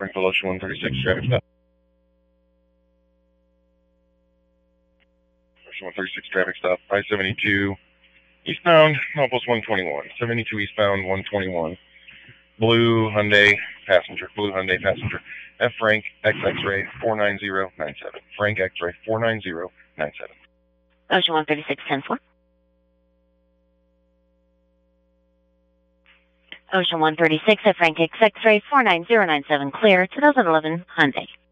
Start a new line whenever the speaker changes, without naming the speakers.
Springfield Ocean 136, traffic stop. Ocean 136, traffic stop, I-72, eastbound, Milepost 121, 72 eastbound, 121. Blue Hyundai passenger, F Frank X X-ray 49097. Frank X-ray 49097.
Ocean 136, 10-4. Ocean 136 at Frank X X-ray 49097, clear, 2011 Hyundai.